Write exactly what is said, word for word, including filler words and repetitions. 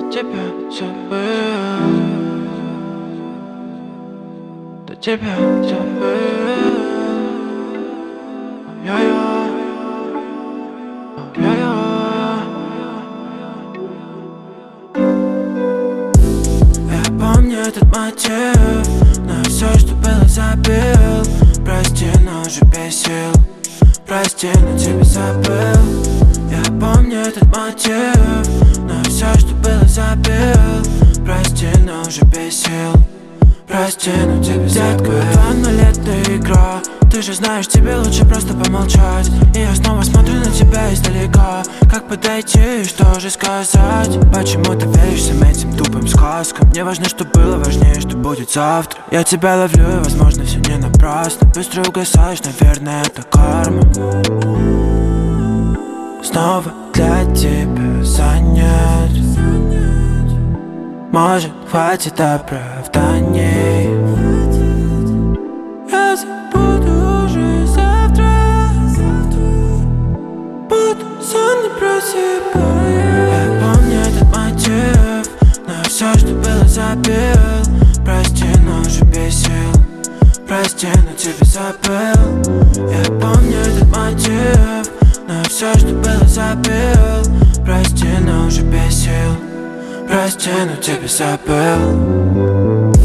тебя забыл, до тебя забыл. Ой-ой-ой, ой-ой-ой. Я помню этот мотив, но все, что было, забил. Прости, но уже без сил. Прости, но тебя забыл. Я помню этот мотив, но все, что было, забил. Прости, но уже без сил. Прости, но тебя забыл. Детка, малолетняя игра. Ты же знаешь, тебе лучше просто помолчать. И я снова смотрю на тебя издалека. Как подойти и что же сказать? Почему ты веришь всем этим тупым сказкам? Мне важно, что было, важнее, что будет завтра. Я тебя ловлю, и возможно все не напрасно. Быстро угасаешь, наверное, это карма. Снова для тебя занять. Может, хватит оправданий. Я забуду уже завтра. Буду сон не просыпаясь. Я помню этот мотив, но все, что было, забил. Прости, но уже без сил. Прости, но тебя забыл. Я помню этот мотив, но все, что было, забил. Прости, но уже без сил. Прости, но тебя забыл.